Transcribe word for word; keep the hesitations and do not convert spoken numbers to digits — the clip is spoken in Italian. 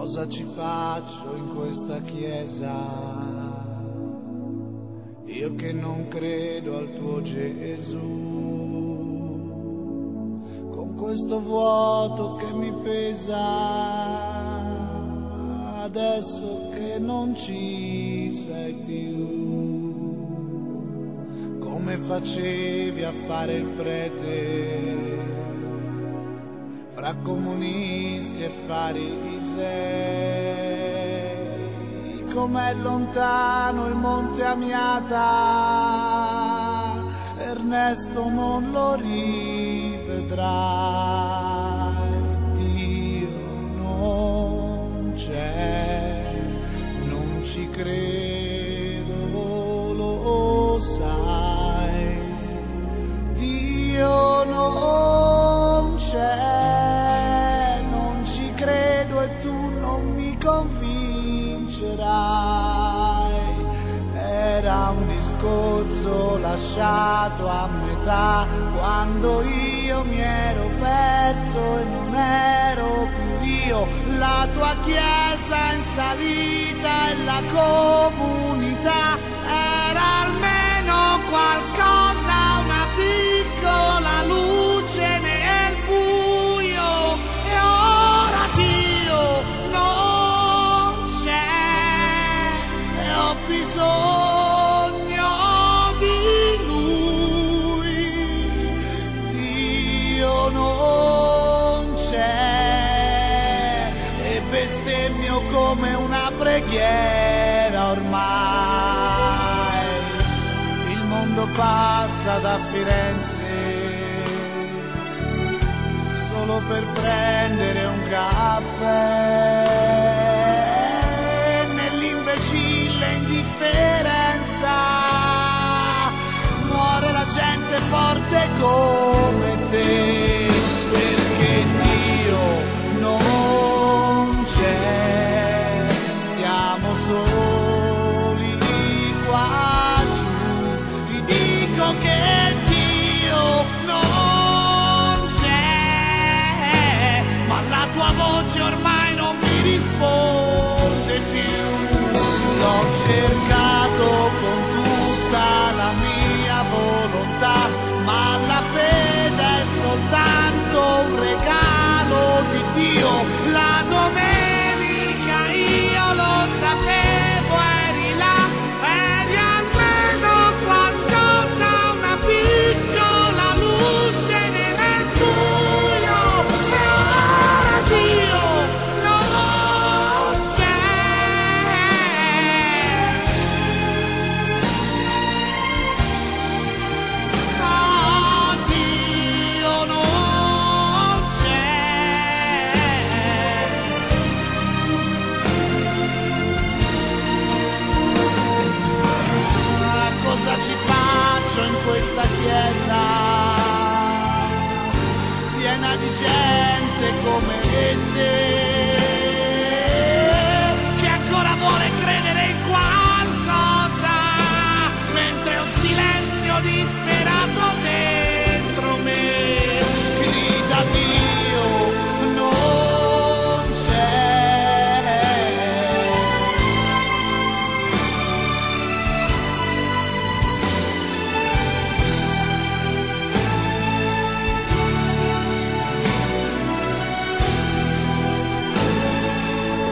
Cosa ci faccio in questa chiesa? Io che non credo al tuo Gesù, con questo vuoto che mi pesa, adesso che non ci sei più, come facevi a fare il prete fra comunisti e farisei, com'è lontano il monte Amiata, Ernesto non lo rivedrai, Dio non c'è, non ci credo, lo sai, Dio non c'è, convincerai. Era un discorso lasciato a metà, quando io mi ero perso e non ero più io. La tua chiesa in salita e la comunità era almeno qualcosa, una piccola luce nel buio, e ora Dio non ho bisogno di Lui, Dio non c'è, e bestemmio come una preghiera ormai. Il mondo passa da Firenze solo per prendere un caffè, nell'imbecille indifferenza muore la gente forte come te, perché Dio non c'è, siamo soli qua giù. Ti dico che Dio non c'è, ma la tua voce ormai non mi risponde più. L'ho cercato con tutta la mia volontà, ma la fede è soltanto un regalo di Dio. La domenica io lo sapevo, eri là, eri almeno qualcosa, una piccola luce nel buio, e ora Dio non c'è. Cosa ci faccio in questa chiesa piena di gente come te?